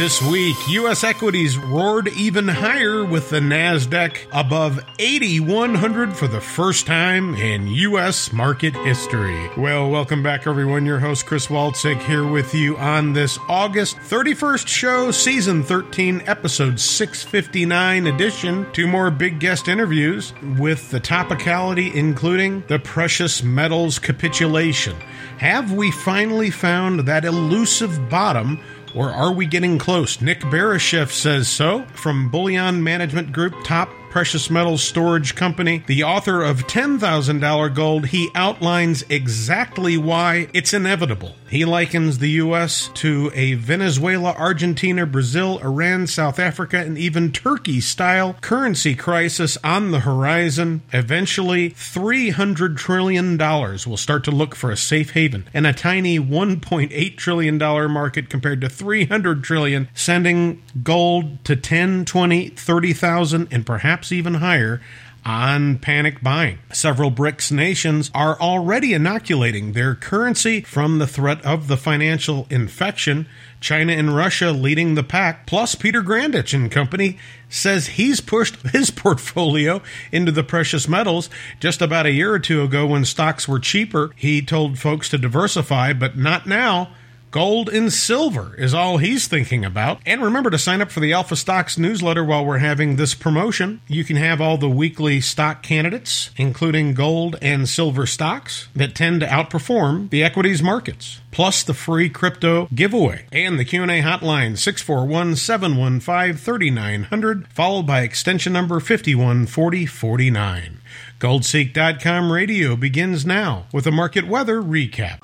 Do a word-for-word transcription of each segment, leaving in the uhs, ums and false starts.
This week, U S equities roared even higher with the NASDAQ above eighty-one hundred for the first time in U S market history. Well, welcome back, everyone. Your host, Chris Waltzig, here with you on this August thirty-first show, season thirteen, episode six fifty-nine edition. Two more big guest interviews with the topicality, including the precious metals capitulation. Have we finally found that elusive bottom, or are we getting close? Nick Barashef says so. From Bullion Management Group, top precious metals storage company, the author of ten thousand dollars Gold, he outlines exactly why it's inevitable. He likens the U S to a Venezuela, Argentina, Brazil, Iran, South Africa, and even Turkey-style currency crisis on the horizon. Eventually, three hundred trillion dollars will start to look for a safe haven, and a tiny one point eight trillion dollars market compared to three hundred trillion dollars, sending gold to ten, twenty, thirty thousand, and perhaps even higher on panic buying. Several BRICS nations are already inoculating their currency from the threat of the financial infection. China and Russia leading the pack, plus Peter Grandich and company says he's pushed his portfolio into the precious metals. Just about a year or two ago when stocks were cheaper, he told folks to diversify, but not now. Gold and silver is all he's thinking about. And remember to sign up for the Alpha Stocks newsletter while we're having this promotion. You can have all the weekly stock candidates, including gold and silver stocks, that tend to outperform the equities markets, plus the free crypto giveaway and the Q and A hotline six four one, seven one five, three nine zero zero, followed by extension number fifty-one forty forty-nine. Goldseek dot com radio begins now with a market weather recap.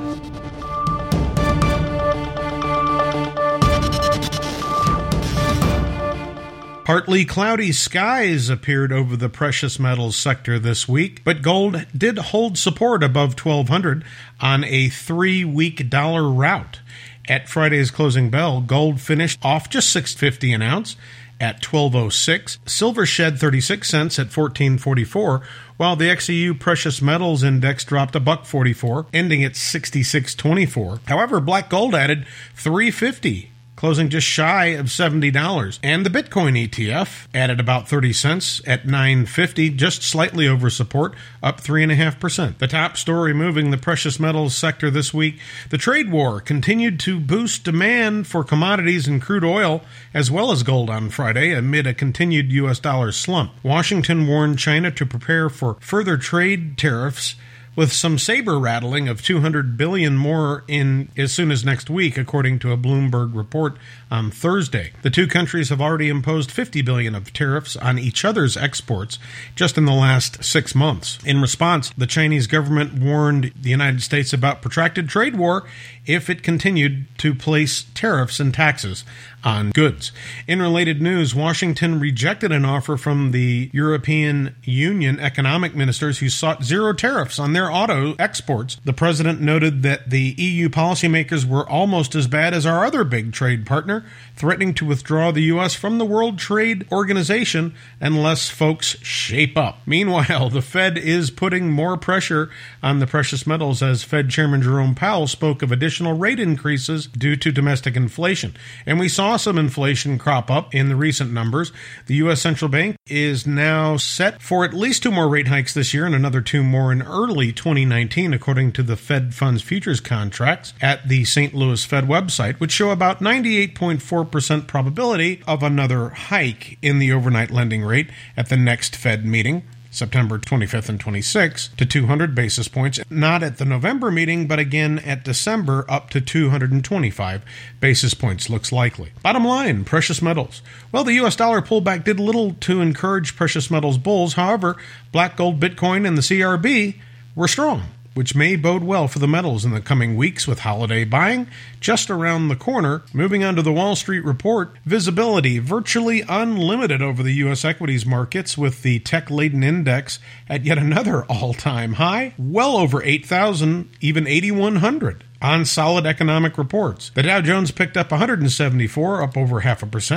Partly cloudy skies appeared over the precious metals sector this week, but gold did hold support above twelve hundred on a three-week dollar rout. At Friday's closing bell, gold finished off just six fifty an ounce at twelve oh six. Silver shed thirty-six cents at fourteen forty-four, while the X E U Precious Metals Index dropped a buck forty-four, ending at sixty-six twenty-four. However, black gold added three fifty, closing just shy of seventy dollars. And the Bitcoin E T F added about thirty cents at nine fifty, just slightly over support, up three point five percent. The top story moving the precious metals sector this week, the trade war continued to boost demand for commodities and crude oil, as well as gold on Friday, amid a continued U S dollar slump. Washington warned China to prepare for further trade tariffs, with some saber rattling of two hundred billion dollars more in as soon as next week, according to a Bloomberg report on Thursday. The two countries have already imposed fifty billion dollars of tariffs on each other's exports just in the last six months. In response, the Chinese government warned the United States about protracted trade war if it continued to place tariffs and taxes on goods. In related news, Washington rejected an offer from the European Union economic ministers who sought zero tariffs on their auto exports. The president noted that the E U policymakers were almost as bad as our other big trade partner, threatening to withdraw the U S from the World Trade Organization unless folks shape up. Meanwhile, the Fed is putting more pressure on the precious metals as Fed Chairman Jerome Powell spoke of additional rate increases due to domestic inflation. And we saw some inflation crop up in the recent numbers. The U S Central Bank is now set for at least two more rate hikes this year and another two more in early twenty nineteen, according to the Fed Funds Futures contracts at the Saint Louis Fed website, which show about ninety-eight point four percent probability of another hike in the overnight lending rate at the next Fed meeting, September twenty-fifth and twenty-sixth, to two hundred basis points, not at the November meeting, but again at December, up to two hundred twenty-five basis points looks likely. Bottom line, precious metals. Well, the U S dollar pullback did little to encourage precious metals bulls. However, black gold, Bitcoin, and the C R B were strong, which may bode well for the metals in the coming weeks with holiday buying just around the corner. Moving on to the Wall Street report, visibility virtually unlimited over the U S equities markets, with the tech-laden index at yet another all-time high, well over eight thousand, even eighty-one hundred. On solid economic reports. The Dow Jones picked up one hundred seventy-four, up over half a percent.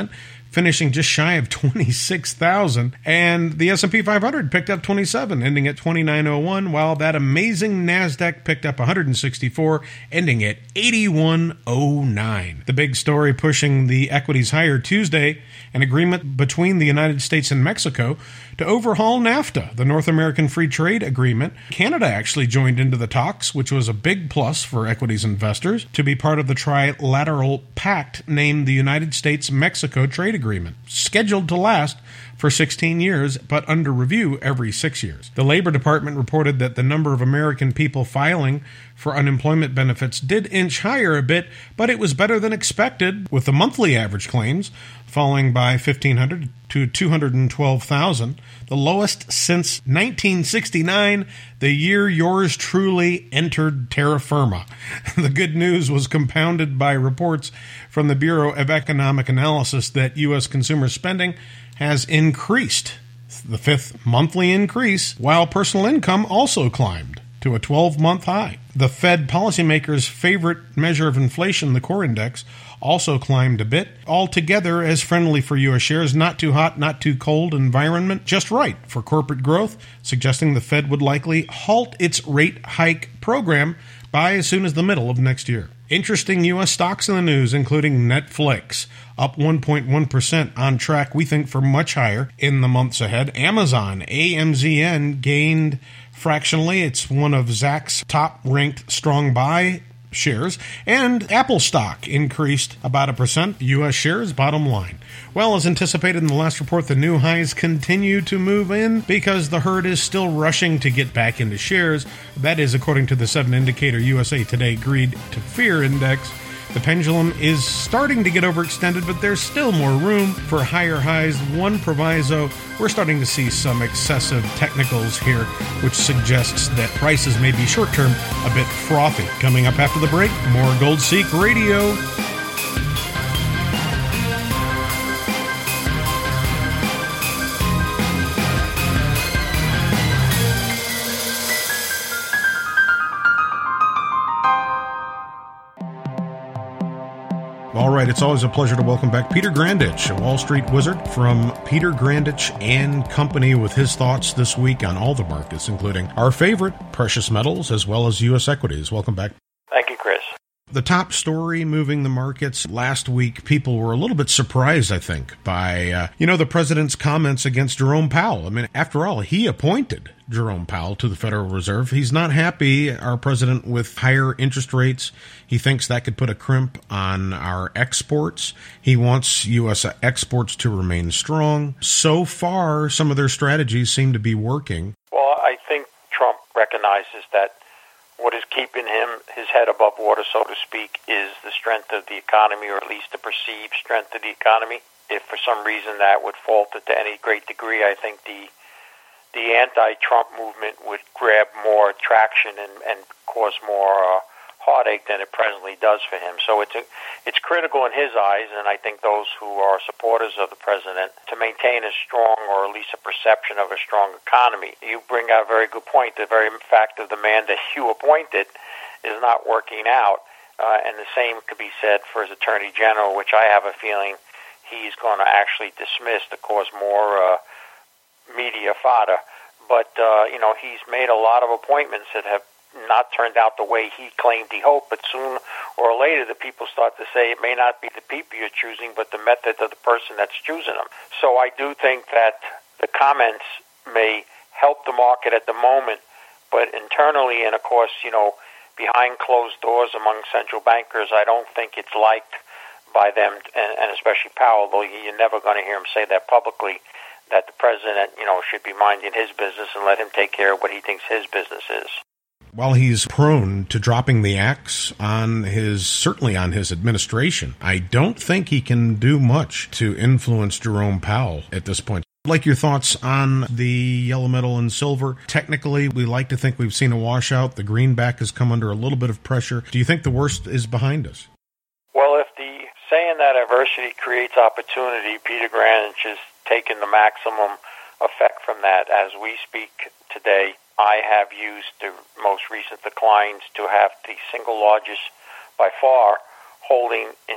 finishing just shy of twenty-six thousand. And the S and P five hundred picked up twenty-seven, ending at twenty-nine oh one, while that amazing NASDAQ picked up one hundred sixty-four, ending at eighty-one oh nine. The big story pushing the equities higher Tuesday, an agreement between the United States and Mexico to overhaul NAFTA, the North American Free Trade Agreement. Canada actually joined into the talks, which was a big plus for equities investors, to be part of the trilateral pact named the United States-Mexico Trade Agreement, scheduled to last for sixteen years, but under review every six years. The Labor Department reported that the number of American people filing for unemployment benefits did inch higher a bit, but it was better than expected, with the monthly average claims falling by fifteen hundred to two hundred twelve thousand, the lowest since nineteen sixty-nine, the year yours truly entered terra firma. The good news was compounded by reports from the Bureau of Economic Analysis that U S consumer spending has increased, the fifth monthly increase, while personal income also climbed to a twelve-month high. The Fed policymakers' favorite measure of inflation, the core index, also climbed a bit. Altogether, as friendly for U S shares, not too hot, not too cold environment, just right for corporate growth, suggesting the Fed would likely halt its rate hike program by as soon as the middle of next year. Interesting U S stocks in the news, including Netflix, up one point one percent, on track, we think, for much higher in the months ahead. Amazon, A M Z N, gained fractionally. It's one of Zacks' top-ranked strong buy shares, and Apple stock increased about a percent. U S shares, bottom line. Well, as anticipated in the last report, the new highs continue to move in because the herd is still rushing to get back into shares. That is, according to the seven indicator U S A Today Greed to Fear Index. The pendulum is starting to get overextended, but there's still more room for higher highs. One proviso, we're starting to see some excessive technicals here, which suggests that prices may be short-term a bit frothy. Coming up after the break, more Gold Seek Radio. All right, it's always a pleasure to welcome back Peter Grandich, a Wall Street wizard from Peter Grandich and Company, with his thoughts this week on all the markets, including our favorite precious metals as well as U S equities. Welcome back. Thank you, Chris. The top story moving the markets last week, people were a little bit surprised, I think, by, uh, you know, the president's comments against Jerome Powell. I mean, after all, he appointed Jerome Powell to the Federal Reserve. He's not happy, our president, with higher interest rates. He thinks that could put a crimp on our exports. He wants U S exports to remain strong. So far, some of their strategies seem to be working. Well, I think Trump recognizes that what is keeping him, his head above water, so to speak, is the strength of the economy, or at least the perceived strength of the economy. If for some reason that would falter to any great degree, I think the the anti-Trump movement would grab more traction and, and cause more uh, heartache than it presently does for him. So it's a, it's critical in his eyes, and I think those who are supporters of the president, to maintain a strong, or at least a perception of a strong economy. You bring out a very good point. The very fact of the man that you appointed is not working out, uh, and the same could be said for his attorney general, which I have a feeling he's going to actually dismiss to cause more uh, media fodder. But, uh, you know, he's made a lot of appointments that have not turned out the way he claimed he hoped, but soon or later the people start to say it may not be the people you're choosing, but the method of the person that's choosing them. So I do think that the comments may help the market at the moment, but internally, and of course, you know, behind closed doors among central bankers, I don't think it's liked by them, and, and especially Powell, though you're never going to hear him say that publicly, that the president, you know, should be minding his business and let him take care of what he thinks his business is. While he's prone to dropping the axe on his, certainly on his administration, I don't think he can do much to influence Jerome Powell at this point. I'd like your thoughts on the yellow metal and silver. Technically, we like to think we've seen a washout. The greenback has come under a little bit of pressure. Do you think the worst is behind us? Well, if the saying that adversity creates opportunity, Peter Grandich is taking the maximum effect from that. As we speak today, I have used the most recent declines to have the single largest, by far, holding in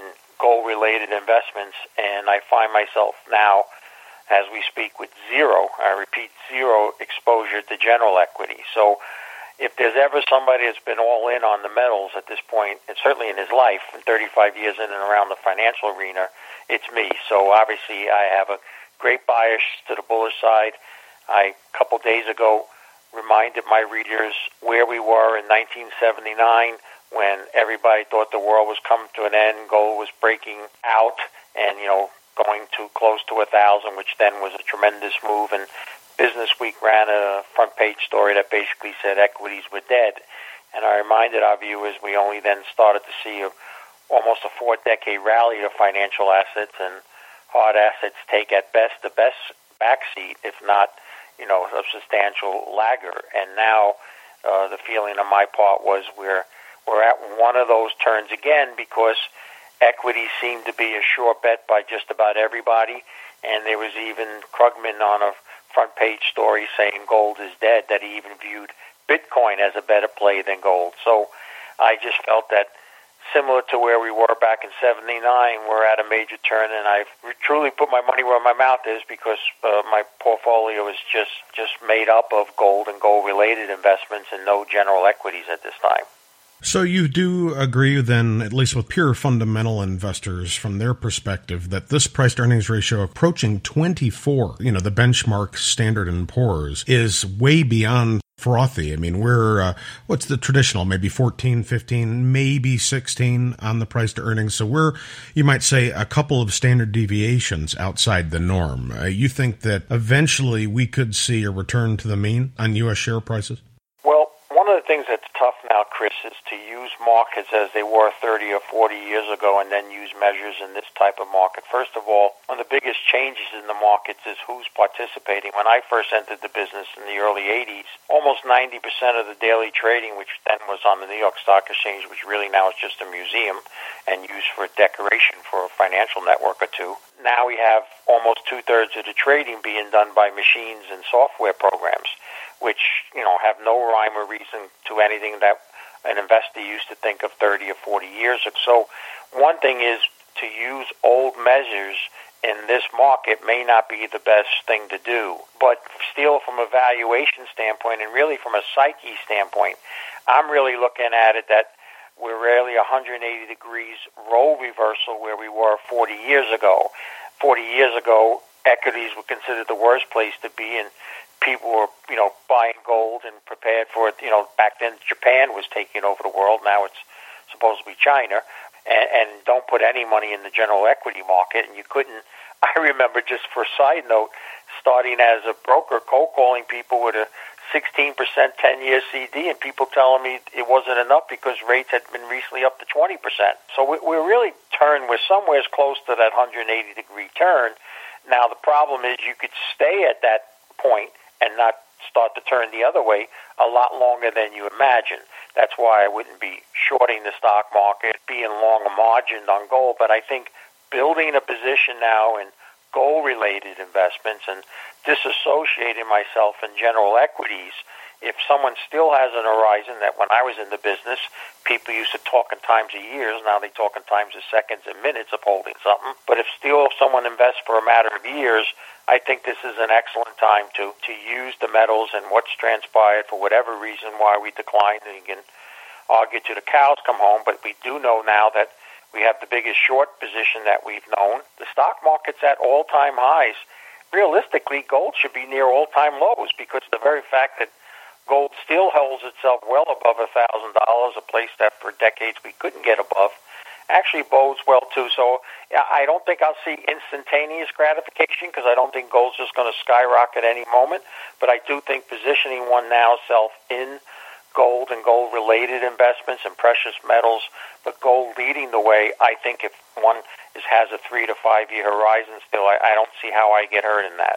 gold-related investments, and I find myself now, as we speak, with zero, I repeat, zero exposure to general equity. So if there's ever somebody that's been all in on the metals at this point, and certainly in his life, in thirty-five years in and around the financial arena, it's me. So obviously I have a great bias to the bullish side. I, a couple days ago, reminded my readers where we were in nineteen seventy-nine when everybody thought the world was coming to an end, gold was breaking out and, you know, going too close to a thousand, which then was a tremendous move. And Business Week ran a front page story that basically said equities were dead. And I reminded our viewers we only then started to see a, almost a four-decade rally of financial assets, and hard assets take at best the best backseat, if not, you know, a substantial lagger. And now uh, the feeling on my part was we're we're at one of those turns again, because equities seem to be a sure bet by just about everybody. And there was even Krugman on a front page story saying gold is dead, that he even viewed Bitcoin as a better play than gold. So I just felt that, similar to where we were back in seventy-nine, we're at a major turn, and I've truly put my money where my mouth is, because uh, my portfolio is just, just made up of gold and gold-related investments and no general equities at this time. So you do agree then, at least with pure fundamental investors from their perspective, that this price-to-earnings ratio approaching twenty-four, you know, the benchmark Standard and Poor's, is way beyond frothy. I mean, we're, uh, what's the traditional, maybe fourteen, fifteen, maybe sixteen on the price to earnings. So we're, you might say, a couple of standard deviations outside the norm. Uh, you think that eventually we could see a return to the mean on U S share prices? Well, one of the things that's tough now, Chris, is to use markets as they were thirty or forty years ago and then use measures in this type of market. First of all, one of the biggest changes in the markets is who's participating. When I first entered the business in the early eighties, almost ninety percent of the daily trading, which then was on the New York Stock Exchange, which really now is just a museum and used for decoration for a financial network or two. Now we have almost two-thirds of the trading being done by machines and software programs, which, you know, have no rhyme or reason to anything that an investor used to think of thirty or forty years ago. So one thing is to use old measures in this market may not be the best thing to do. But still, from a valuation standpoint and really from a psyche standpoint, I'm really looking at it that we're really one hundred eighty degrees role reversal where we were forty years ago. forty years ago, equities were considered the worst place to be, and people were, you know, buying gold and prepared for it. You know, back then Japan was taking over the world. Now it's supposed to be China. And, and don't put any money in the general equity market. And you couldn't, I remember, just for a side note, starting as a broker, cold calling people with a sixteen percent ten-year C D, and people telling me it wasn't enough because rates had been recently up to twenty percent. So we, we're really turned, we're somewhere close to that one hundred eighty degree turn. Now the problem is you could stay at that point and not start to turn the other way a lot longer than you imagine. That's why I wouldn't be shorting the stock market, being long a margin on gold, but I think building a position now in gold-related investments and disassociating myself in general equities. If someone still has an horizon that when I was in the business, people used to talk in times of years, now they talk in times of seconds and minutes of holding something. But if still someone invests for a matter of years, I think this is an excellent time to, to use the metals and what's transpired for whatever reason why we declined. And you can argue till the cows come home, but we do know now that we have the biggest short position that we've known. The stock market's at all-time highs. Realistically, gold should be near all-time lows because the very fact that gold still holds itself well above one thousand dollars, a place that for decades we couldn't get above, actually bodes well too. So I don't think I'll see instantaneous gratification because I don't think gold's just going to skyrocket any moment, but I do think positioning one now self in gold and gold-related investments and precious metals, but gold leading the way, I think if one is, has a three to five-year horizon still, I, I don't see how I get hurt in that.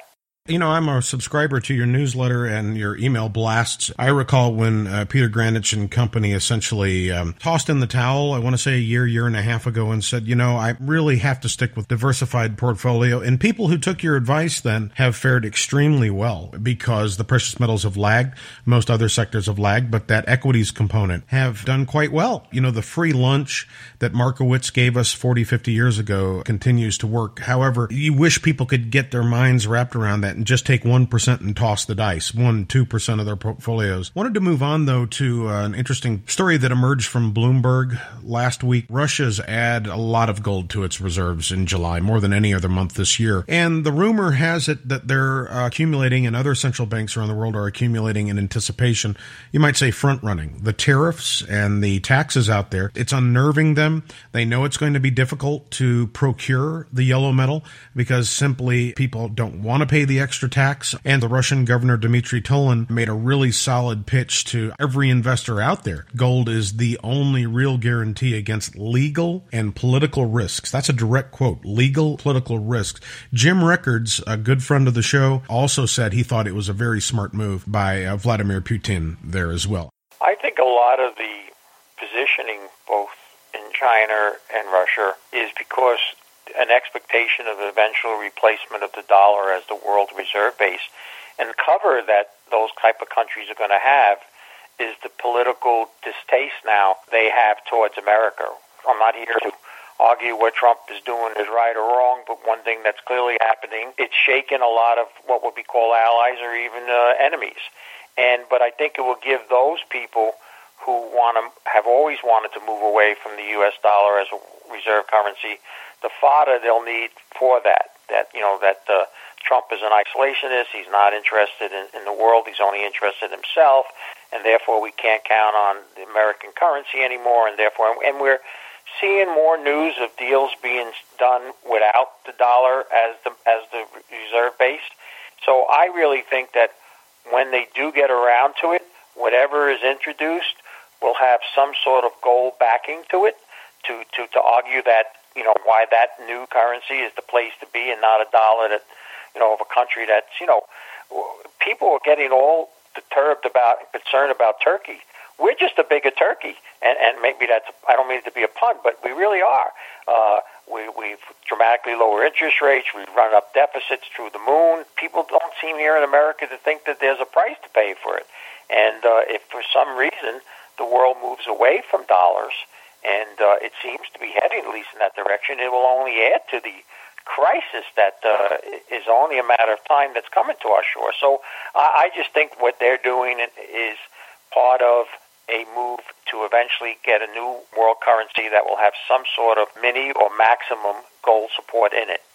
You know, I'm a subscriber to your newsletter and your email blasts. I recall when uh, Peter Greenwich and company essentially um, tossed in the towel, I want to say a year, year and a half ago, and said, you know, I really have to stick with diversified portfolio. And people who took your advice then have fared extremely well because the precious metals have lagged. Most other sectors have lagged, but that equities component have done quite well. You know, the free lunch that Markowitz gave us forty, fifty years ago continues to work. However, you wish people could get their minds wrapped around that and just take one percent and toss the dice, one, two percent of their portfolios. Wanted to move on, though, to uh, an interesting story that emerged from Bloomberg last week. Russia's add a lot of gold to its reserves in July, more than any other month this year. And the rumor has it that they're uh, accumulating, and other central banks around the world are accumulating in anticipation, you might say front-running, the tariffs and the taxes out there. It's unnerving them. They know it's going to be difficult to procure the yellow metal because simply people don't want to pay the extra tax, and the Russian governor Dmitry Tolan made a really solid pitch to every investor out there. Gold is the only real guarantee against legal and political risks. That's a direct quote, legal political risks. Jim Rickards, a good friend of the show, also said he thought it was a very smart move by uh, Vladimir Putin there as well. I think a lot of the positioning both in China and Russia is because an expectation of eventual replacement of the dollar as the world reserve base, and cover that those type of countries are going to have is the political distaste now they have towards America. I'm not here to argue what Trump is doing is right or wrong, but one thing that's clearly happening, it's shaken a lot of what would be called allies or even uh, enemies. And but I think it will give those people who want to have always wanted to move away from the U S dollar as a reserve currency the fodder they'll need for that. That you know that uh, Trump is an isolationist. He's not interested in, in the world. He's only interested in himself, and therefore we can't count on the American currency anymore. And therefore, and we're seeing more news of deals being done without the dollar as the as the reserve base. So I really think that when they do get around to it, whatever is introduced will have some sort of gold backing to it to, to, to argue that, you know, why that new currency is the place to be and not a dollar that, you know, of a country that's, you know, people are getting all disturbed about and concerned about Turkey. We're just a bigger Turkey, and, and maybe that's, I don't mean it to be a pun, but we really are. Uh, we, we've dramatically lower interest rates. We've run up deficits through the moon. People don't seem here in America to think that there's a price to pay for it. And uh, if for some reason the world moves away from dollars, and uh, it seems to be heading at least in that direction, it will only add to the crisis that uh, is only a matter of time that's coming to our shore. So I, I just think what they're doing is part of a move to eventually get a new world currency that will have some sort of mini or maximum gold support in it.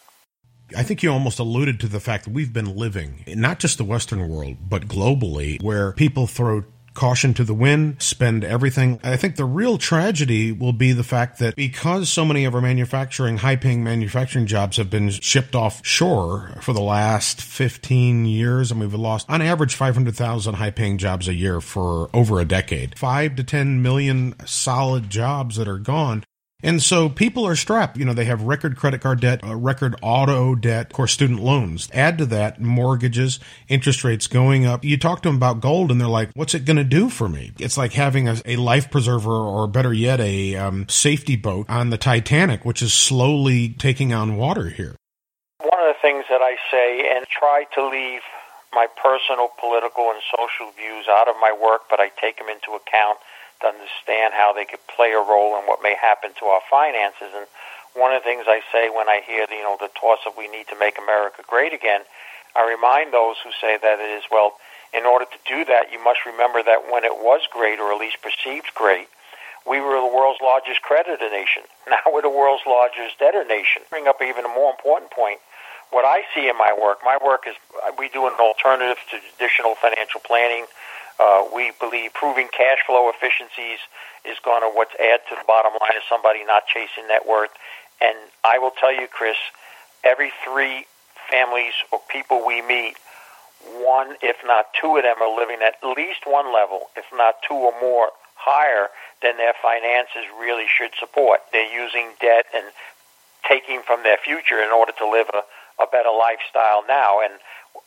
I think you almost alluded to the fact that we've been living, not just the Western world, but globally, where people throw caution to the wind, spend everything. I think the real tragedy will be the fact that because so many of our manufacturing, high-paying manufacturing jobs have been shipped offshore for the last fifteen years, and we've lost, on average, five hundred thousand high-paying jobs a year for over a decade. Five to ten million solid jobs that are gone. And so people are strapped. You know, they have record credit card debt, uh, record auto debt, of course, student loans. Add to that mortgages, interest rates going up. You talk to them about gold and they're like, what's it going to do for me? It's like having a, a life preserver, or better yet, a um, safety boat on the Titanic, which is slowly taking on water here. One of the things that I say, and try to leave my personal, political, and social views out of my work, but I take them into account to understand how they could play a role in what may happen to our finances. And one of the things I say when I hear, you know, the toss of we need to make America great again, I remind those who say that it is, well, in order to do that, you must remember that when it was great, or at least perceived great, we were the world's largest creditor nation. Now we're the world's largest debtor nation. Bring up even a more important point. What I see in my work, my work is we do an alternative to traditional financial planning. Uh, we believe proving cash flow efficiencies is going to what's add to the bottom line of somebody not chasing net worth. And I will tell you, Chris, every three families or people we meet, one, if not two of them, are living at least one level, if not two or more, higher than their finances really should support. They're using debt and taking from their future in order to live a, a better lifestyle now. And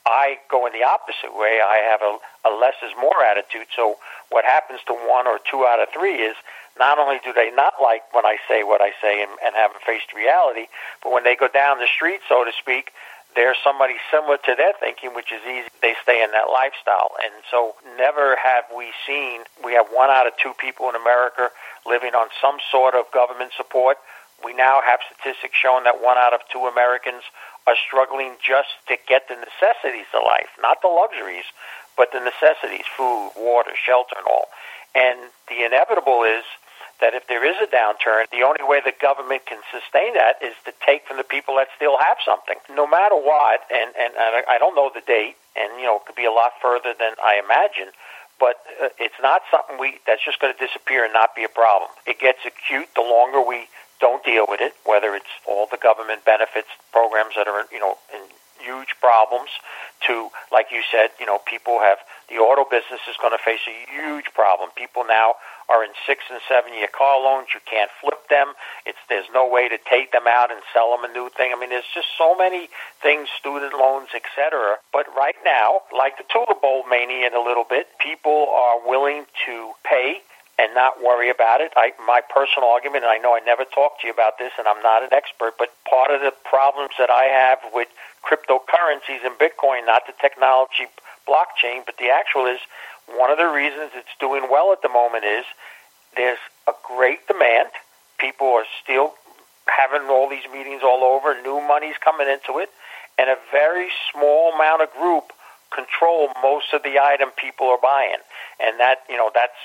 I go in the opposite way. I have a, a less is more attitude. So what happens to one or two out of three is not only do they not like when I say what I say and, and haven't faced reality, but when they go down the street, so to speak, there's somebody similar to their thinking, which is easy. They stay in that lifestyle. And so never have we seen, we have one out of two people in America living on some sort of government support. We now have statistics showing that one out of two Americans are struggling just to get the necessities of life, not the luxuries, but the necessities, food, water, shelter, and all. And the inevitable is that if there is a downturn, the only way the government can sustain that is to take from the people that still have something, no matter what. And, and, and I don't know the date, and, you know, it could be a lot further than I imagine, but uh, it's not something we that's just going to disappear and not be a problem. It gets acute the longer we don't deal with it, whether it's all the government benefits programs that are, you know, in huge problems to, like you said, you know, people have, the auto business is going to face a huge problem. People now are in six and seven year car loans. You can't flip them. It's, there's no way to take them out and sell them a new thing. I mean, there's just so many things, student loans, et cetera. But right now, like the Tulip Bowl mania in a little bit, people are willing to pay and not worry about it. I, my personal argument, and I know I never talked to you about this, and I'm not an expert, but part of the problems that I have with cryptocurrencies and Bitcoin, not the technology blockchain, but the actual is, one of the reasons it's doing well at the moment is there's a great demand. People are still having all these meetings all over. New money's coming into it. And a very small amount of group control most of the item people are buying. And that, you know, that's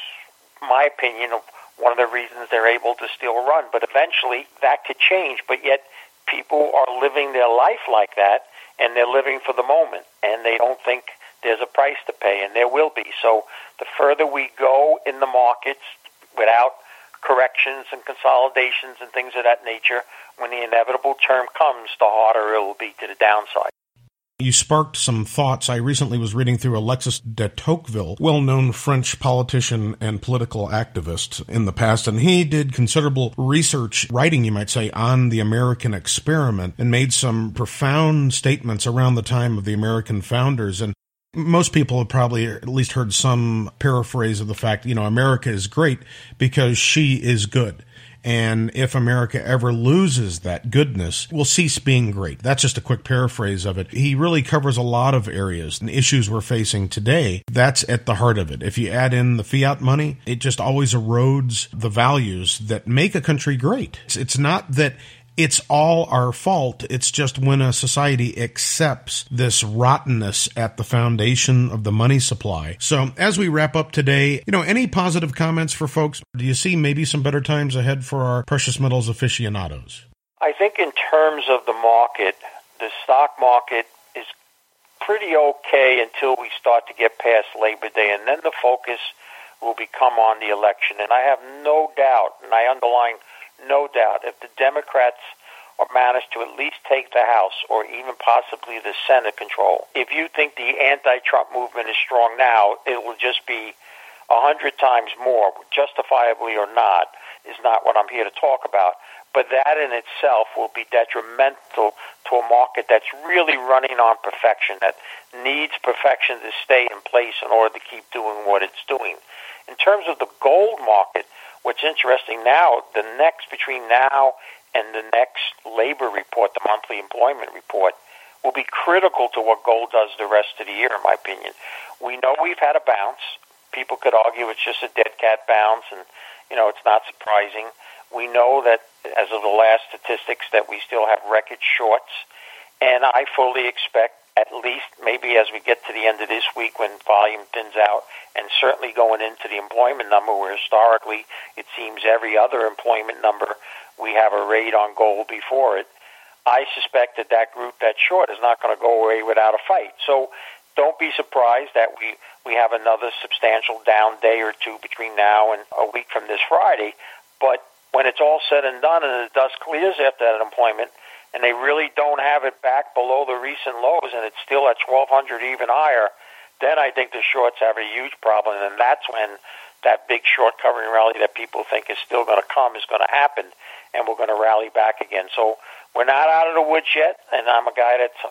my opinion of one of the reasons they're able to still run. But eventually that could change. But yet people are living their life like that, and they're living for the moment. And they don't think there's a price to pay, and there will be. So the further we go in the markets without corrections and consolidations and things of that nature, when the inevitable term comes, the harder it will be to the downside. You sparked some thoughts. I recently was reading through Alexis de Tocqueville, well-known French politician and political activist in the past, and he did considerable research, writing, you might say, on the American experiment and made some profound statements around the time of the American founders. And most people have probably at least heard some paraphrase of the fact, you know, America is great because she is good. And if America ever loses that goodness, we'll cease being great. That's just a quick paraphrase of it. He really covers a lot of areas and issues we're facing today. That's at the heart of it. If you add in the fiat money, it just always erodes the values that make a country great. It's, it's not that it's all our fault. It's just when a society accepts this rottenness at the foundation of the money supply. So as we wrap up today, you know, any positive comments for folks? Do you see maybe some better times ahead for our precious metals aficionados? I think in terms of the market, the stock market is pretty okay until we start to get past Labor Day, and then the focus will become on the election. And I have no doubt, and I underline no doubt, if the Democrats are managed to at least take the House or even possibly the Senate control, if you think the anti-Trump movement is strong now, it will just be a hundred times more, justifiably or not, is not what I'm here to talk about. But that in itself will be detrimental to a market that's really running on perfection, that needs perfection to stay in place in order to keep doing what it's doing. In terms of the gold market, what's interesting now, the next, between now and the next labor report, the monthly employment report, will be critical to what gold does the rest of the year, in my opinion. We know we've had a bounce. People could argue it's just a dead cat bounce, and, you know, it's not surprising. We know that, as of the last statistics, that we still have record shorts, and I fully expect, at least maybe as we get to the end of this week when volume thins out, and certainly going into the employment number, where historically it seems every other employment number we have a rate on gold before it, I suspect that that group that's short is not going to go away without a fight. So don't be surprised that we, we have another substantial down day or two between now and a week from this Friday. But when it's all said and done and the dust clears after that employment, and they really don't have it back below the recent lows, and it's still at twelve hundred, even higher, then I think the shorts have a huge problem, and that's when that big short covering rally that people think is still going to come is going to happen, and we're going to rally back again. So we're not out of the woods yet, and I'm a guy that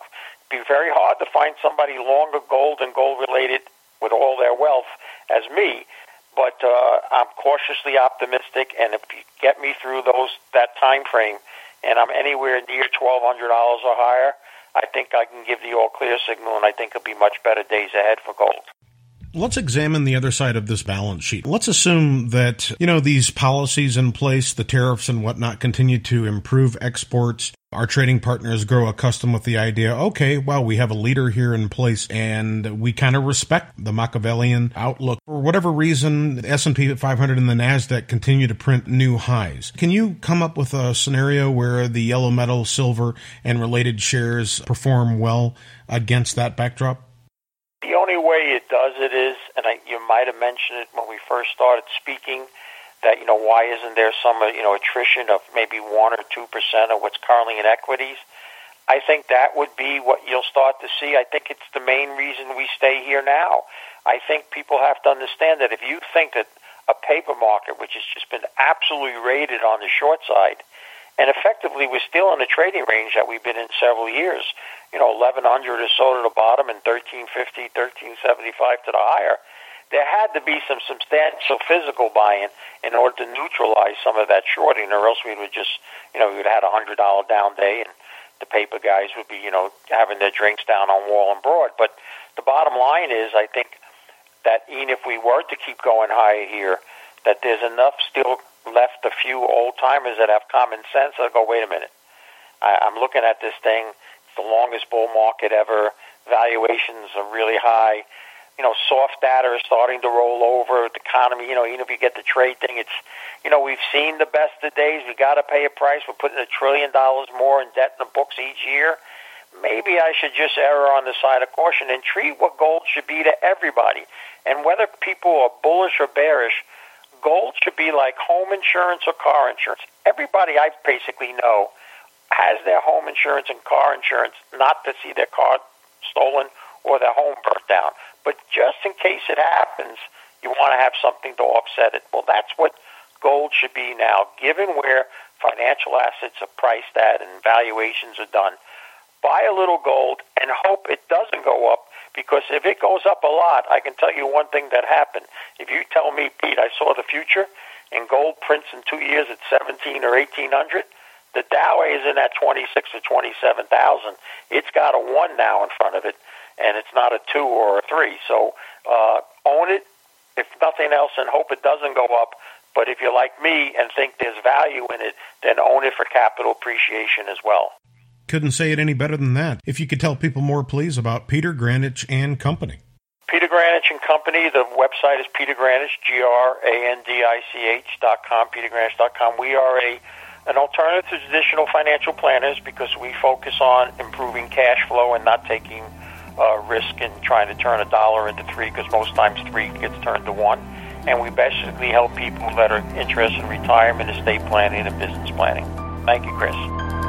be very hard to find somebody longer gold and gold-related with all their wealth as me. But uh, I'm cautiously optimistic, and if you get me through those that time frame, and I'm anywhere near twelve hundred dollars or higher, I think I can give the all-clear signal, and I think it'll be much better days ahead for gold. Let's examine the other side of this balance sheet. Let's assume that, you know, these policies in place, the tariffs and whatnot, continue to improve exports. Our trading partners grow accustomed with the idea, okay, well, we have a leader here in place, and we kind of respect the Machiavellian outlook. For whatever reason, the S and P five hundred and the NASDAQ continue to print new highs. Can you come up with a scenario where the yellow metal, silver, and related shares perform well against that backdrop? The only way it does it is, and I, you might have mentioned it when we first started speaking, that, you know, why isn't there some, you know, attrition of maybe one or two percent of what's currently in equities? I think that would be what you'll start to see. I think it's the main reason we stay here now. I think people have to understand that if you think that a paper market, which has just been absolutely rated on the short side, and effectively we're still in the trading range that we've been in several years, you know, eleven hundred or so to the bottom and thirteen fifty, thirteen seventy-five to the higher, there had to be some substantial physical buy-in in order to neutralize some of that shorting, or else we would just, you know, we would have had a one hundred dollars down day and the paper guys would be, you know, having their drinks down on Wall and Broad. But the bottom line is, I think that even if we were to keep going higher here, that there's enough still left, a few old-timers that have common sense that go, wait a minute, I, I'm looking at this thing, it's the longest bull market ever, valuations are really high, you know, soft data is starting to roll over, the economy, you know, even if you get the trade thing, it's, you know, we've seen the best of days, we got to pay a price, we're putting a trillion dollars more in debt in the books each year. Maybe I should just err on the side of caution and treat what gold should be to everybody. And whether people are bullish or bearish, gold should be like home insurance or car insurance. Everybody I basically know has their home insurance and car insurance not to see their car stolen or their home burnt down. But just in case it happens, you want to have something to offset it. Well, that's what gold should be now. Given where financial assets are priced at and valuations are done, buy a little gold and hope it doesn't go up, because if it goes up a lot, I can tell you one thing that happened. If you tell me, Pete, I saw the future and gold prints in two years at seventeen or eighteen hundred, the Dow is in at twenty-six or twenty-seven thousand. It's got a one now in front of it, and it's not a two or a three. So uh, own it, if nothing else, and hope it doesn't go up. But if you're like me and think there's value in it, then own it for capital appreciation as well. Couldn't say it any better than that. If you could tell people more, please, about Peter Granich and Company. Peter Granich and Company, the website is Peter Granich, G R A N D I C H dot com, peter granich dot com. We are a an alternative to traditional financial planners because we focus on improving cash flow and not taking uh, risk and trying to turn a dollar into three, because most times three gets turned to one. And we basically help people that are interested in retirement, estate planning, and business planning. Thank you, Chris.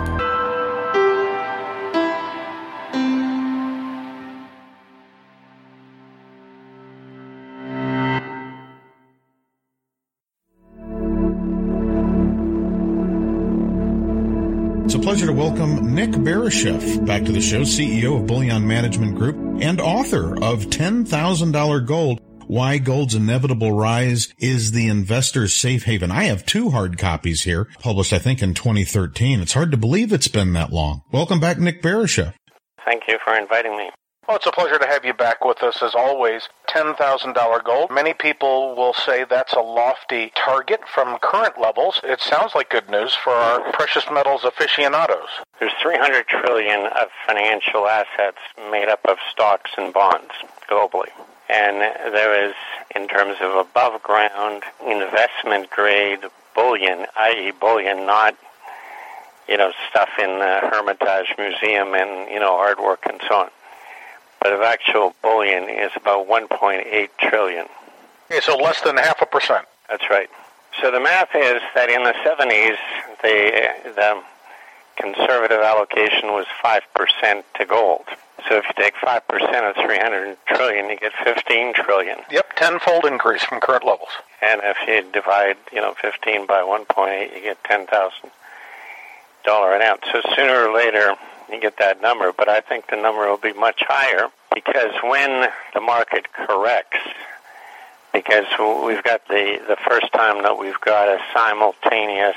It's a pleasure to welcome Nick Beresheff back to the show, C E O of Bullion Management Group and author of ten thousand dollars Gold, Why Gold's Inevitable Rise is the Investor's Safe Haven. I have two hard copies here, published, I think, in twenty thirteen. It's hard to believe it's been that long. Welcome back, Nick Beresheff. Thank you for inviting me. Well, it's a pleasure to have you back with us, as always. ten thousand dollars gold. Many people will say that's a lofty target from current levels. It sounds like good news for our precious metals aficionados. There's three hundred trillion dollars of financial assets made up of stocks and bonds globally. And there is, in terms of above-ground investment-grade bullion, that is bullion, not, you know, stuff in the Hermitage Museum and, you know, artwork and so on. But of actual bullion is about one point eight trillion dollars. Okay, so less than half a percent. That's right. So the math is that in the seventies, the, the conservative allocation was five percent to gold. So if you take five percent of three hundred trillion dollars, you get fifteen trillion dollars. Yep, tenfold increase from current levels. And if you divide, you know, fifteen by one point eight, you get ten thousand dollars an ounce. So sooner or later, you get that number, but I think the number will be much higher because when the market corrects, because we've got the, the first time that we've got a simultaneous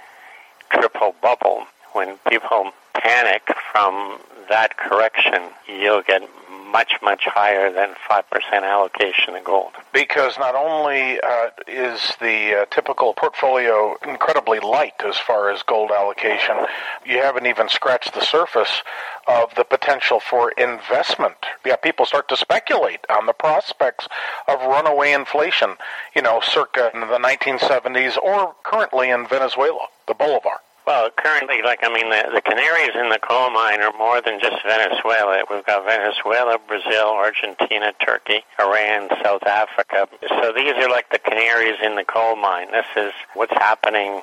triple bubble, when people panic from that correction, you'll get much, much higher than five percent allocation of gold. Because not only uh, is the uh, typical portfolio incredibly light as far as gold allocation, you haven't even scratched the surface of the potential for investment. Yeah, people start to speculate on the prospects of runaway inflation, you know, circa the nineteen seventies or currently in Venezuela, the Bolivar. Well, currently, like, I mean, the, the canaries in the coal mine are more than just Venezuela. We've got Venezuela, Brazil, Argentina, Turkey, Iran, South Africa. So these are like the canaries in the coal mine. This is what's happening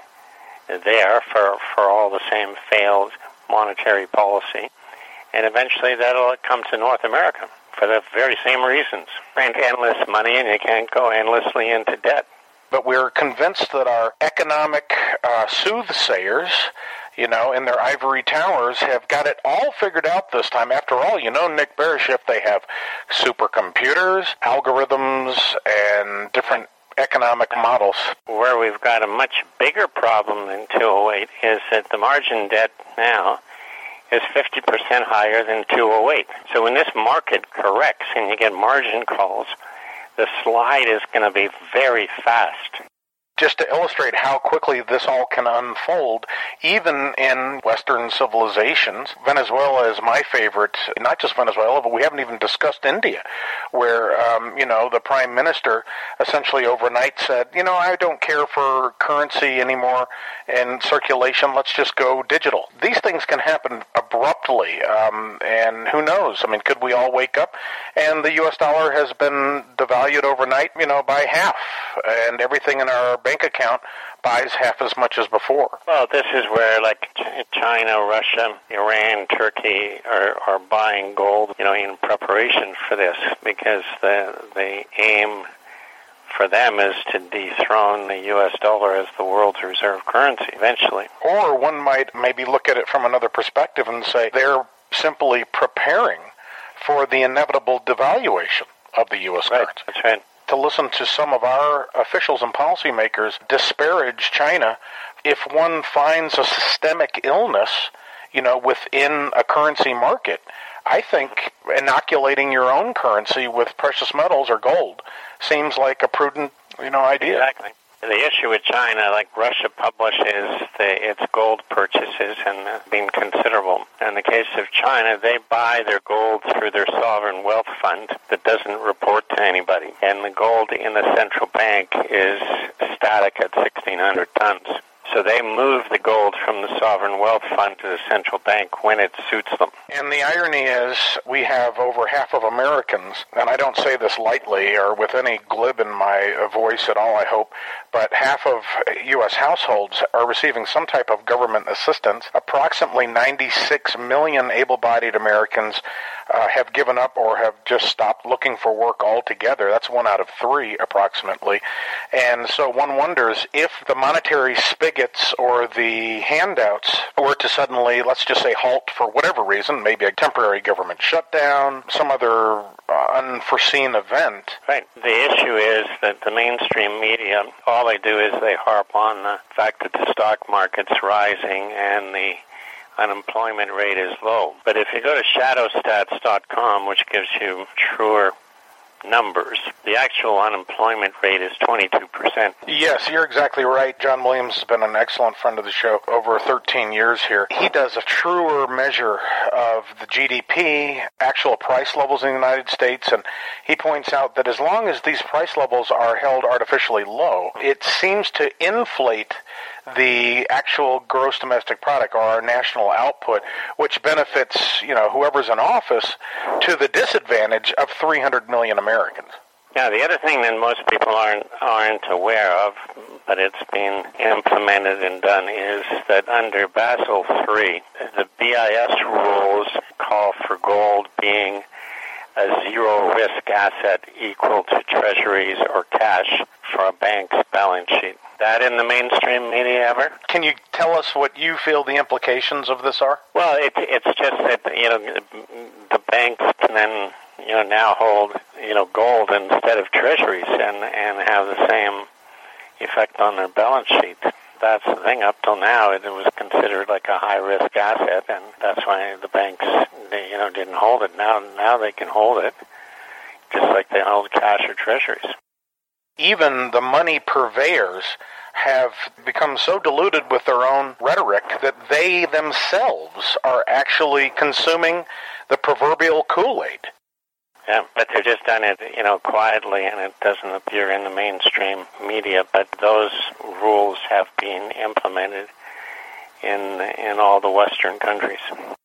there for, for all the same failed monetary policy. And eventually that'll come to North America for the very same reasons. Print endless money and you can't go endlessly into debt. But we're convinced that our economic uh, soothsayers, you know, in their ivory towers have got it all figured out this time. After all, you know, Nick Bereshift, they have supercomputers, algorithms, and different economic models. Where we've got a much bigger problem than two oh eight is that the margin debt now is fifty percent higher than two oh eight. So when this market corrects and you get margin calls, the slide is going to be very fast. Just to illustrate how quickly this all can unfold, even in Western civilizations, Venezuela is my favorite, not just Venezuela, but we haven't even discussed India, where, um, you know, the prime minister essentially overnight said, you know, I don't care for currency anymore and circulation, let's just go digital. These things can happen abruptly, um, and who knows? I mean, could we all wake up and the U S dollar has been devalued overnight, you know, by half, and everything in our bank account buys half as much as before. Well, this is where, like, China, Russia, Iran, Turkey are, are buying gold, you know, in preparation for this, because the the aim for them is to dethrone the U S dollar as the world's reserve currency eventually. Or one might maybe look at it from another perspective and say they're simply preparing for the inevitable devaluation of the U S Right, currency. that's right. To listen to some of our officials and policymakers disparage China, if one finds a systemic illness, you know, within a currency market, I think inoculating your own currency with precious metals or gold seems like a prudent, you know, idea. Exactly. The issue with China, like Russia publishes the, its gold purchases and uh, being considerable. In the case of China, they buy their gold through their sovereign wealth fund that doesn't report to anybody. And the gold in the central bank is static at sixteen hundred tons. So they move the gold from the sovereign wealth fund to the central bank when it suits them. And the irony is we have over half of Americans, and I don't say this lightly or with any glib in my voice at all, I hope, but half of U S households are receiving some type of government assistance. Approximately ninety-six million able-bodied Americans uh, have given up or have just stopped looking for work altogether. That's one out of three, approximately. And so one wonders if the monetary spigots or the handouts were to suddenly, let's just say, halt for whatever reason, maybe a temporary government shutdown, some other uh, unforeseen event. Right. The issue is that the mainstream media, all they do is they harp on the fact that the stock market's rising and the unemployment rate is low. But if you go to shadow stats dot com, which gives you truer numbers, the actual unemployment rate is twenty-two percent. Yes, you're exactly right. John Williams has been an excellent friend of the show over thirteen years here. He does a truer measure of the G D P, actual price levels in the United States, and he points out that as long as these price levels are held artificially low, it seems to inflate the actual gross domestic product, or our national output, which benefits, you know, whoever's in office to the disadvantage of three hundred million Americans. Now, the other thing that most people aren't aren't aware of, but it's been implemented and done, is that under Basel three, the B I S rules call for gold being a zero-risk asset equal to treasuries or cash for a bank's balance sheet. That in the mainstream media ever? Can you tell us what you feel the implications of this are? Well, it, it's just that, you know, the banks can then, you know, now hold, you know, gold instead of treasuries and, and have the same effect on their balance sheet. That's the thing. Up till now, it was considered like a high-risk asset, and that's why the banks, they, you know, didn't hold it. Now, now they can hold it, just like they hold cash or treasuries. Even the money purveyors have become so diluted with their own rhetoric that they themselves are actually consuming the proverbial Kool-Aid. Yeah, but they're just done it, you know, quietly, and it doesn't appear in the mainstream media. But those rules have been implemented in in all the Western countries.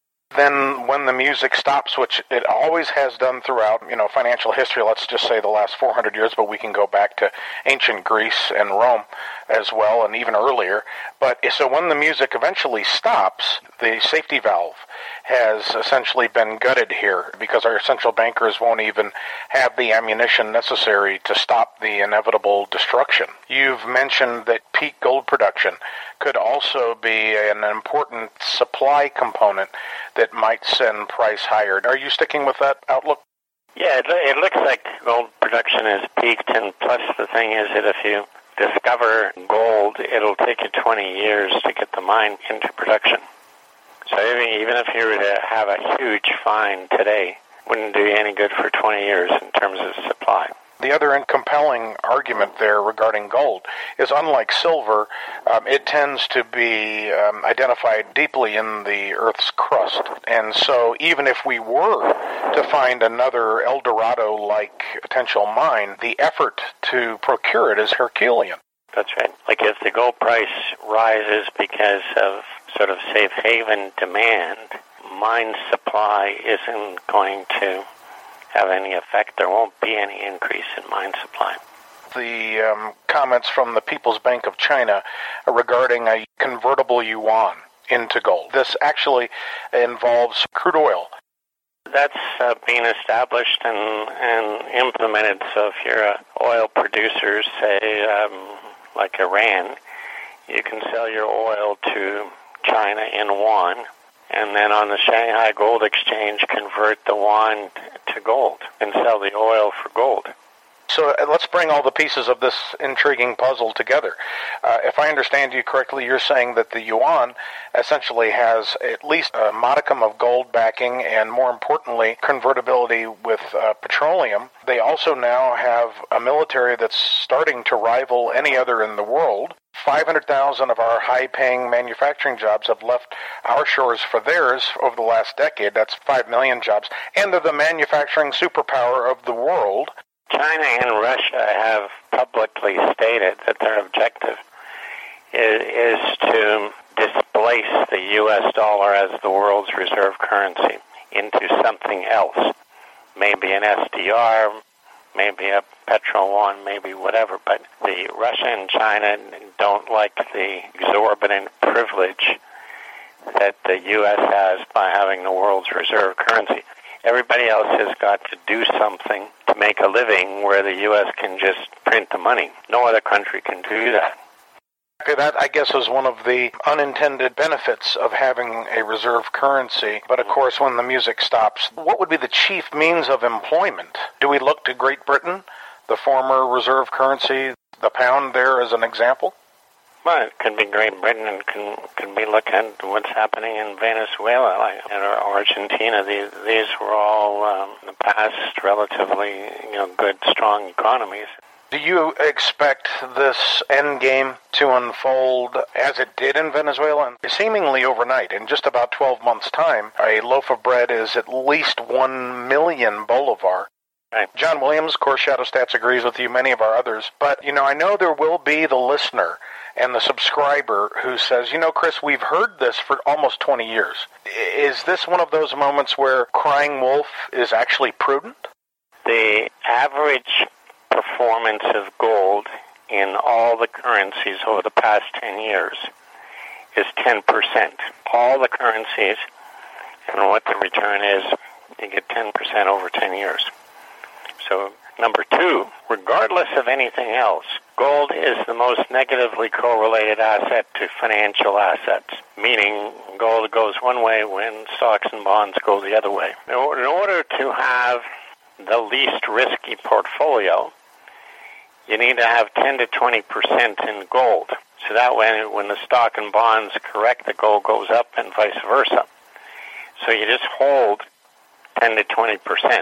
Then when the music stops, which it always has done throughout, you know, financial history, let's just say the last four hundred years, but we can go back to ancient Greece and Rome as well, and even earlier. But so when the music eventually stops, the safety valve has essentially been gutted here because our central bankers won't even have the ammunition necessary to stop the inevitable destruction. You've mentioned that peak gold production could also be an important supply component that might send price higher. Are you sticking with that outlook? Yeah, it, it looks like gold production is peaked, and plus the thing is that if you discover gold, it'll take you twenty years to get the mine into production. So even, even if you were to have a huge find today, wouldn't do you any good for twenty years in terms of supply. The other compelling argument there regarding gold is, unlike silver, um, it tends to be um, identified deeply in the Earth's crust. And so even if we were to find another El Dorado-like potential mine, the effort to procure it is Herculean. That's right. Like if the gold price rises because of sort of safe haven demand, mine supply isn't going to have any effect. There won't be any increase in mine supply. The um, comments from the People's Bank of China regarding a convertible yuan into gold. This actually involves crude oil. That's uh, being established and, and implemented. So if you're an oil producer, say um, like Iran, you can sell your oil to China in yuan, and then on the Shanghai Gold Exchange convert the yuan to gold and sell the oil for gold. So uh, let's bring all the pieces of this intriguing puzzle together. Uh, if I understand you correctly, you're saying that the yuan essentially has at least a modicum of gold backing and, more importantly, convertibility with uh, petroleum. They also now have a military that's starting to rival any other in the world. five hundred thousand of our high-paying manufacturing jobs have left our shores for theirs over the last decade. That's five million jobs. And they're the manufacturing superpower of the world. China and Russia have publicly stated that their objective is, is to displace the U S dollar as the world's reserve currency into something else. Maybe an S D R, maybe a petro yuan, maybe whatever. But the Russia and China don't like the exorbitant privilege that the U S has by having the world's reserve currency. Everybody else has got to do something to make a living where the U S can just print the money. No other country can do that. Okay, that, I guess, is one of the unintended benefits of having a reserve currency. But, of course, when the music stops, what would be the chief means of employment? Do we look to Great Britain, the former reserve currency, the pound there as an example? Well, it could be Great Britain, and can can be looking at what's happening in Venezuela, like, or Argentina. These these were all um, in the past relatively, you know, good, strong economies. Do you expect this end game to unfold as it did in Venezuela? Seemingly overnight, in just about twelve months' time, a loaf of bread is at least one million bolivar. Right. John Williams, of course, Shadow Stats agrees with you, many of our others. But, you know, I know there will be the listener and the subscriber who says, you know, Chris, we've heard this for almost twenty years. Is this one of those moments where crying wolf is actually prudent? The average performance of gold in all the currencies over the past ten years is ten percent. All the currencies, and what the return is you get ten percent over ten years. So, number two, regardless of anything else, gold is the most negatively correlated asset to financial assets, meaning gold goes one way when stocks and bonds go the other way. In order to have the least risky portfolio, you need to have ten to twenty percent in gold. So that way, when the stock and bonds correct, the gold goes up and vice versa. So you just hold ten to twenty percent.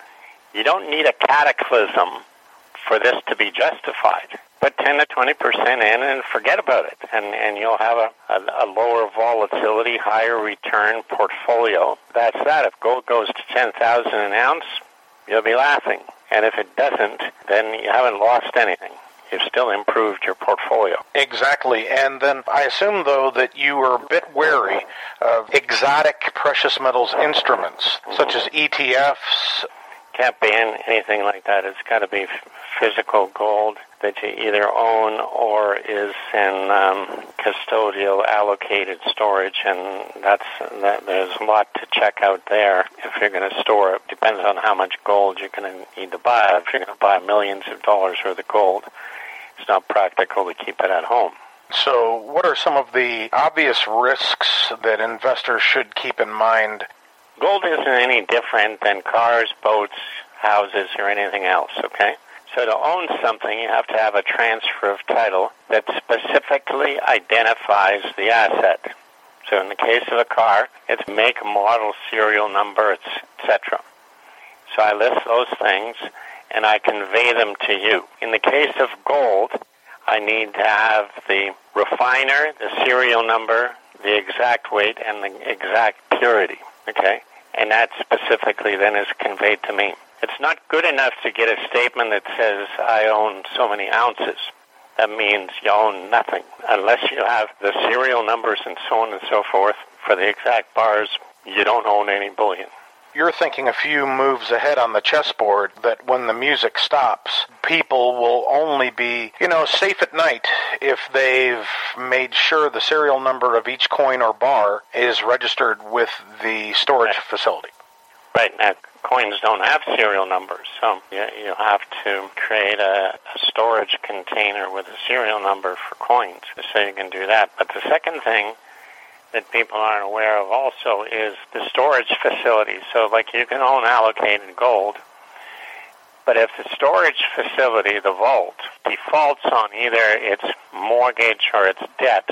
You don't need a cataclysm for this to be justified. Put ten to twenty percent in and forget about it. And, and you'll have a, a, a lower volatility, higher return portfolio. That's that. If gold goes to ten thousand an ounce, you'll be laughing. And if it doesn't, then you haven't lost anything. You've still improved your portfolio. Exactly. And then I assume, though, that you are a bit wary of exotic precious metals instruments, such as E T Fs. Can't ban anything like that. It's got to be physical gold that you either own or is in um, custodial allocated storage, and that's that, there's a lot to check out there if you're going to store it. Depends on how much gold you're going to need to buy. If you're going to buy millions of dollars worth of gold, it's not practical to keep it at home. So what are some of the obvious risks that investors should keep in mind? Gold isn't any different than cars, boats, houses, or anything else, okay? So to own something, you have to have a transfer of title that specifically identifies the asset. So in the case of a car, it's make, model, serial number, et cetera. So I list those things, and I convey them to you. In the case of gold, I need to have the refiner, the serial number, the exact weight, and the exact purity, okay? And that specifically then is conveyed to me. It's not good enough to get a statement that says, I own so many ounces. That means you own nothing. Unless you have the serial numbers and so on and so forth for the exact bars, you don't own any bullion. You're thinking a few moves ahead on the chessboard, that when the music stops, people will only be, you know, safe at night if they've made sure the serial number of each coin or bar is registered with the storage right. facility. Right. Now, coins don't have serial numbers, so you, you have to create a, a storage container with a serial number for coins, so you can do that. But the second thing that people aren't aware of also is the storage facility. So, like, you can own allocated gold, but if the storage facility, the vault, defaults on either its mortgage or its debt,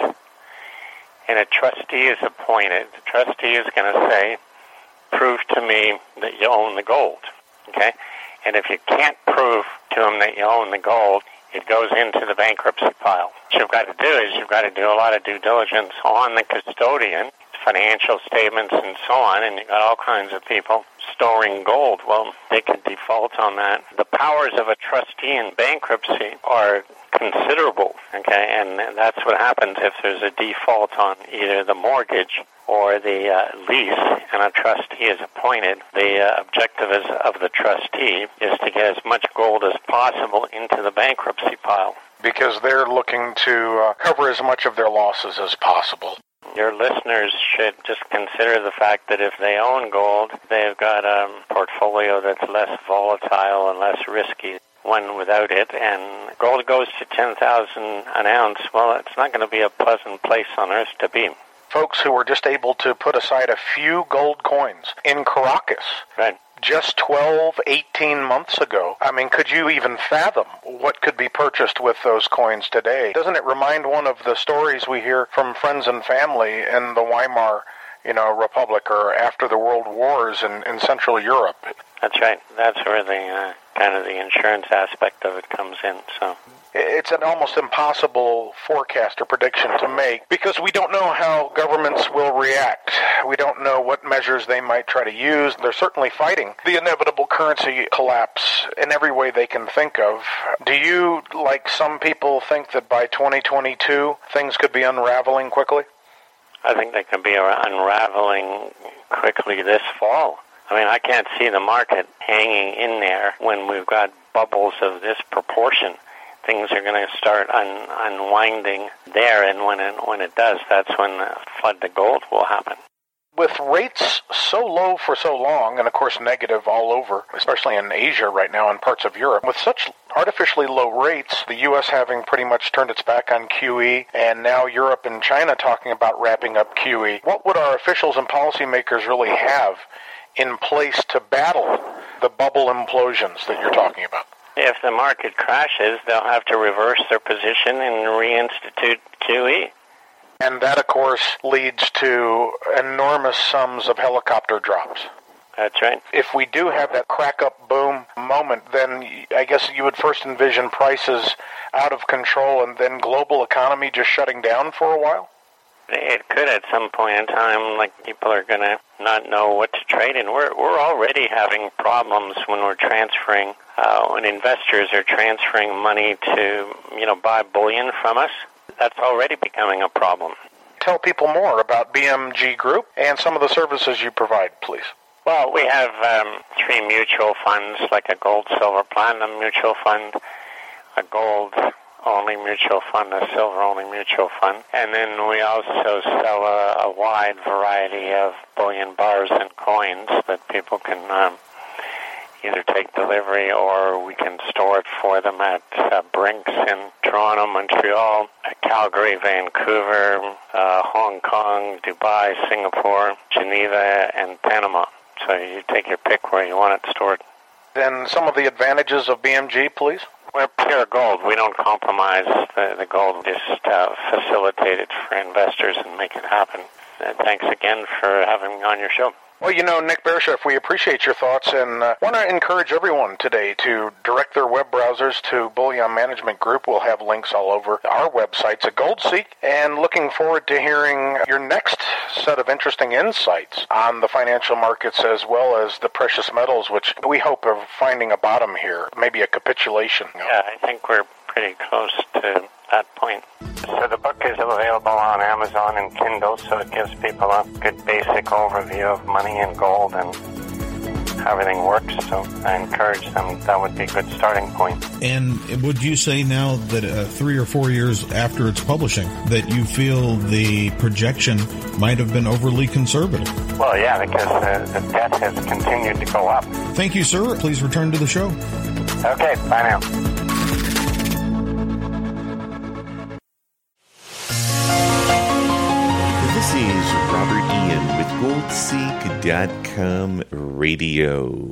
and a trustee is appointed, the trustee is going to say, prove to me that you own the gold, okay? And if you can't prove to them that you own the gold, it goes into the bankruptcy pile. What you've got to do is you've got to do a lot of due diligence on the custodian, financial statements and so on, and you've got all kinds of people storing gold. Well, they can default on that. The powers of a trustee in bankruptcy are considerable, okay, and that's what happens if there's a default on either the mortgage or the uh, lease, and a trustee is appointed. The uh, objective is, of the trustee is to get as much gold as possible into the bankruptcy pile. Because they're looking to uh, cover as much of their losses as possible. Your listeners should just consider the fact that if they own gold, they've got a portfolio that's less volatile and less risky. One without it, and gold goes to ten thousand an ounce, well, it's not going to be a pleasant place on earth to be. Folks who were just able to put aside a few gold coins in Caracas right. just twelve, eighteen months ago. I mean, could you even fathom what could be purchased with those coins today? Doesn't it remind one of the stories we hear from friends and family in the Weimar, you know, Republic or after the World Wars in, in Central Europe? That's right. That's where the uh, kind of the insurance aspect of it comes in. So it's an almost impossible forecast or prediction to make because we don't know how governments will react. We don't know what measures they might try to use. They're certainly fighting the inevitable currency collapse in every way they can think of. Do you, like some people, think that by twenty twenty-two things could be unraveling quickly? I think they can be unraveling quickly this fall. I mean, I can't see the market hanging in there when we've got bubbles of this proportion. Things are going to start un- unwinding there, and when it, when it does, that's when the flood to gold will happen. With rates so low for so long, and of course negative all over, especially in Asia right now and parts of Europe, with such artificially low rates, the U S having pretty much turned its back on Q E, and now Europe and China talking about wrapping up Q E, what would our officials and policymakers really have in place to battle the bubble implosions that you're talking about? If the market crashes, they'll have to reverse their position and reinstitute Q E. And that, of course, leads to enormous sums of helicopter drops. That's right. If we do have that crack-up boom moment, then I guess you would first envision prices out of control and then global economy just shutting down for a while? It could at some point in time, like people are going to not know what to trade in. We're we're already having problems when we're transferring, uh, when investors are transferring money to, you know, buy bullion from us. That's already becoming a problem. Tell people more about B M G Group and some of the services you provide, please. Well, we have um, three mutual funds, like a gold, silver, platinum mutual fund, a gold-only mutual fund, a silver-only mutual fund. And then we also sell a, a wide variety of bullion bars and coins that people can um, either take delivery or we can store it for them at uh, Brinks in Toronto, Montreal, Calgary, Vancouver, uh, Hong Kong, Dubai, Singapore, Geneva, and Panama. So you take your pick where you want it stored. Then some of the advantages of B M G, please. We're pure gold. We don't compromise the, the gold. Just uh, facilitate it for investors and make it happen. Uh, thanks again for having me on your show. Well, you know, Nick Beresheff, we appreciate your thoughts and uh, want to encourage everyone today to direct their web browsers to Bullion Management Group. We'll have links all over our websites at GoldSeek, and looking forward to hearing your next set of interesting insights on the financial markets as well as the precious metals, which we hope are finding a bottom here, maybe a capitulation. Yeah, I think we're pretty close to that point. So the book is available on Amazon and Kindle, so it gives people a good basic overview of money and gold and how everything works. So I encourage them, that would be a good starting point. And would you say now that uh, three or four years after its publishing, that you feel the projection might have been overly conservative? Well, yeah, because uh, the debt has continued to go up. Thank you, sir. Please return to the show. Okay, bye now. This is Robert Ian with Gold Seek dot com Radio.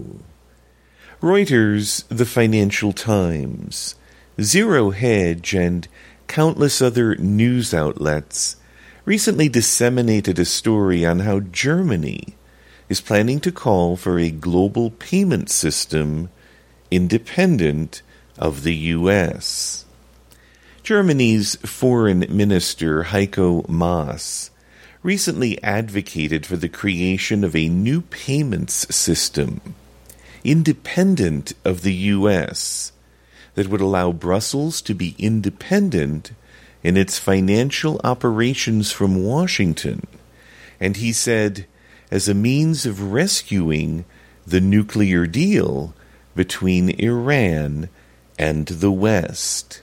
Reuters, the Financial Times, Zero Hedge, and countless other news outlets recently disseminated a story on how Germany is planning to call for a global payment system independent of the U S. Germany's Foreign Minister Heiko Maas recently advocated for the creation of a new payments system, independent of the U S, that would allow Brussels to be independent in its financial operations from Washington, and he said, as a means of rescuing the nuclear deal between Iran and the West.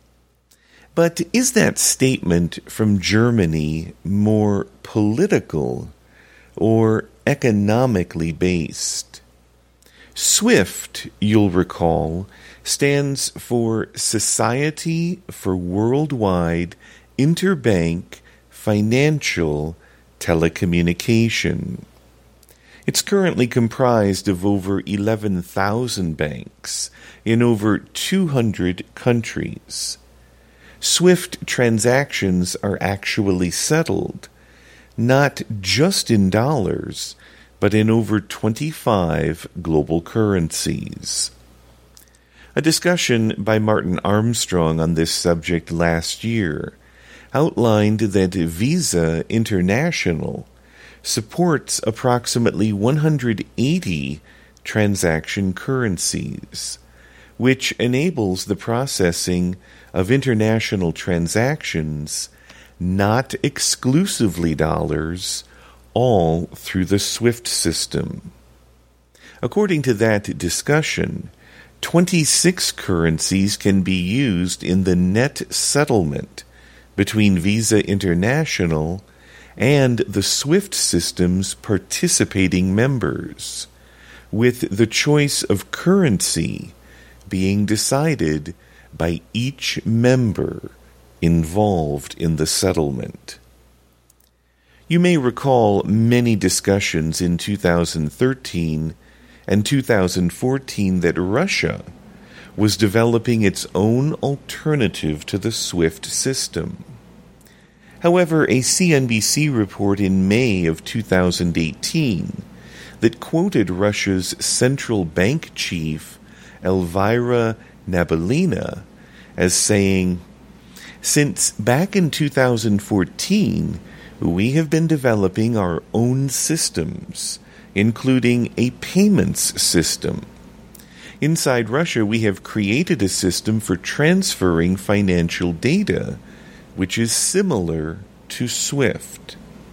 But is that statement from Germany more political or economically based? SWIFT, you'll recall, stands for Society for Worldwide Interbank Financial Telecommunication. It's currently comprised of over eleven thousand banks in over two hundred countries. SWIFT transactions are actually settled, not just in dollars, but in over twenty-five global currencies. A discussion by Martin Armstrong on this subject last year outlined that Visa International supports approximately one hundred eighty transaction currencies, which enables the processing of international transactions, not exclusively dollars, all through the SWIFT system. According to that discussion, twenty-six currencies can be used in the net settlement between Visa International and the SWIFT system's participating members, with the choice of currency being decided by each member involved in the settlement. You may recall many discussions in two thousand thirteen and two thousand fourteen that Russia was developing its own alternative to the SWIFT system. However, a C N B C report in May of two thousand eighteen that quoted Russia's central bank chief, Elvira Nabiullina, as saying, "Since back in two thousand fourteen, we have been developing our own systems, including a payments system. Inside Russia, we have created a system for transferring financial data, which is similar to SWIFT."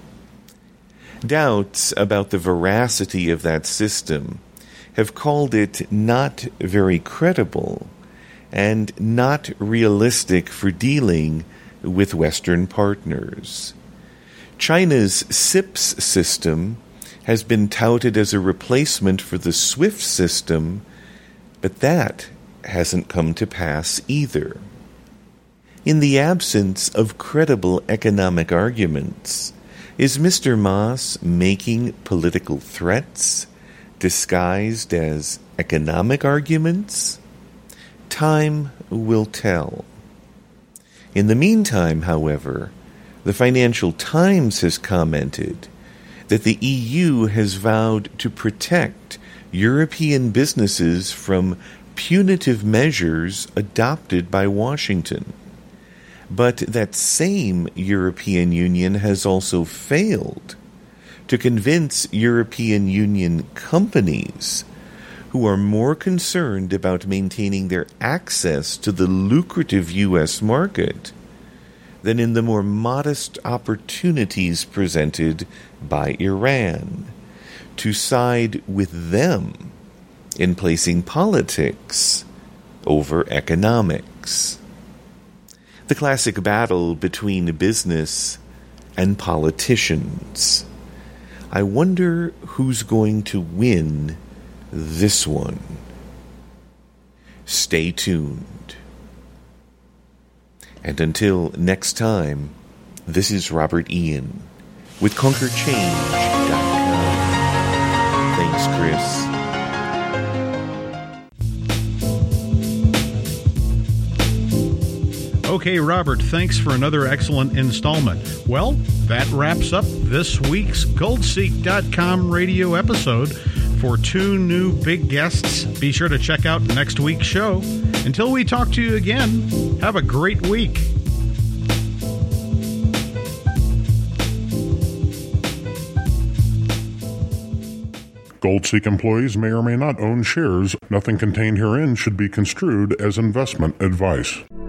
Doubts about the veracity of that system have called it not very credible and not realistic for dealing with Western partners. China's S I P S system has been touted as a replacement for the SWIFT system, but that hasn't come to pass either. In the absence of credible economic arguments, is Mister Mas making political threats disguised as economic arguments? Time will tell. In the meantime, however, the Financial Times has commented that the E U has vowed to protect European businesses from punitive measures adopted by Washington. But that same European Union has also failed to convince European Union companies who are more concerned about maintaining their access to the lucrative U S market than in the more modest opportunities presented by Iran, to side with them in placing politics over economics. The classic battle between business and politicians. I wonder who's going to win this one. Stay tuned. And until next time, this is Robert Ian with Conquer Change dot com. Thanks, Chris. Okay, Robert, thanks for another excellent installment. Well, that wraps up this week's Gold Seek dot com radio episode. For two new big guests, be sure to check out next week's show. Until we talk to you again, have a great week. GoldSeek employees may or may not own shares. Nothing contained herein should be construed as investment advice.